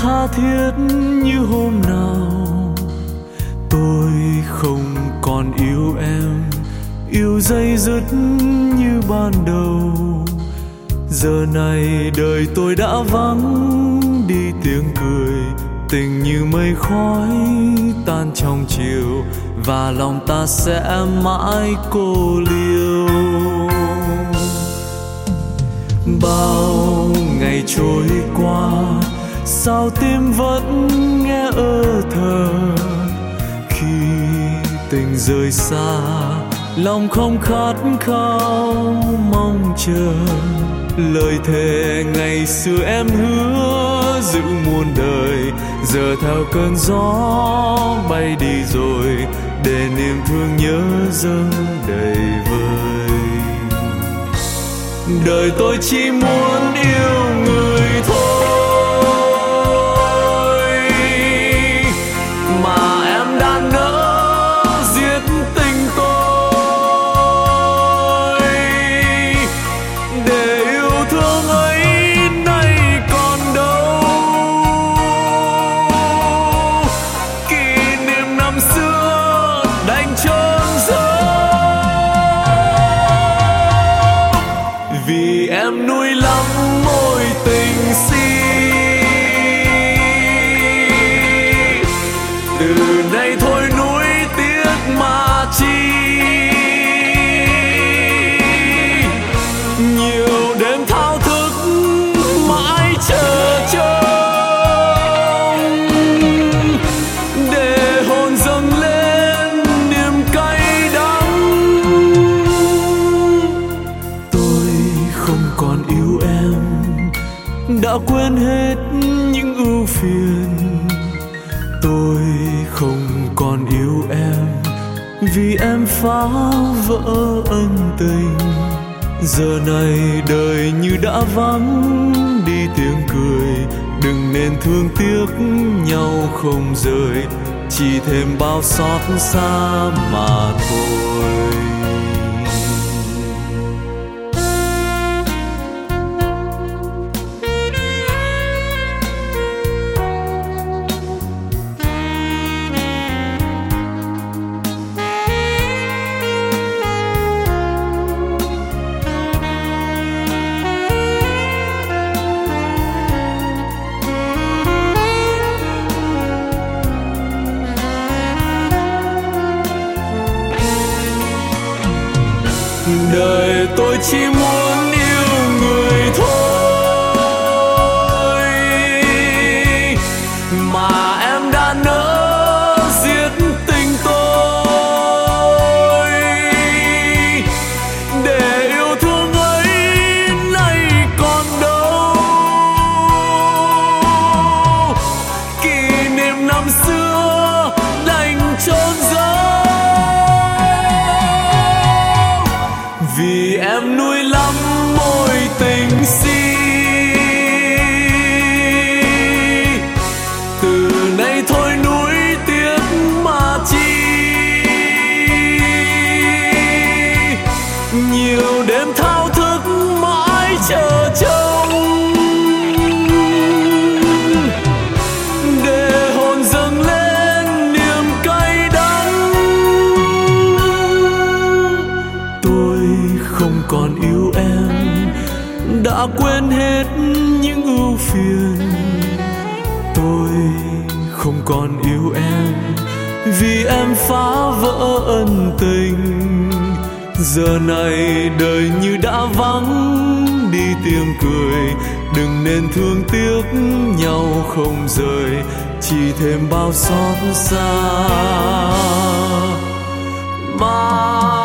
tha thiết như hôm nào. Tôi không còn yêu em, yêu dây dứt như ban đầu. Giờ này đời tôi đã vắng đi tiếng cười, tình như mây khói tan trong chiều, và lòng ta sẽ mãi cô liêu. Bao ngày trôi qua, sao tim vẫn nghe ơ thờ. Khi tình rời xa, lòng không khát khao mong chờ. Lời thề ngày xưa em hứa giữ muôn đời, giờ theo cơn gió bay đi rồi, để niềm thương nhớ dâng đầy vơi. Đời tôi chỉ muốn yêu người thôi, mà em đã nỡ giết tình tôi. Để yêu thương ấy nay còn đâu, kỷ niệm năm xưa đành chôn giấu. Vì em nuối lắm mối tình si, từ nay thôi nuối tiếc mà chi. Nhiều đêm thao thức mãi chờ trông, để hồn dâng lên niềm cay đắng. Tôi không còn yêu em, đã quên hết những ưu phiền. Tôi không còn yêu em, vì em phá vỡ ân tình. Giờ này đời như đã vắng đi tiếng cười, đừng nên thương tiếc nhau không rời, chỉ thêm bao xót xa mà thôi. Đời tôi chỉ muốn yêu người thôi, mà em đã nỡ giết tình tôi. Để yêu thương ấy nay còn đâu, kỷ niệm năm xưa đành chôn giấu. Vì em nuối lắm mối tình si, từ nay thôi nuối tiếc mà chi. Nhiều đêm thao thức mãi chờ trông, để hồn dâng lên niềm cay đắng. Tôi không còn yêu em, đã quên hết những ưu phiền. Tôi không còn yêu em, vì em phá vỡ ân tình. Giờ này đời như đã vắng đi tiếng cười, đừng nên thương tiếc nhau không rời, chỉ thêm bao xót xa mà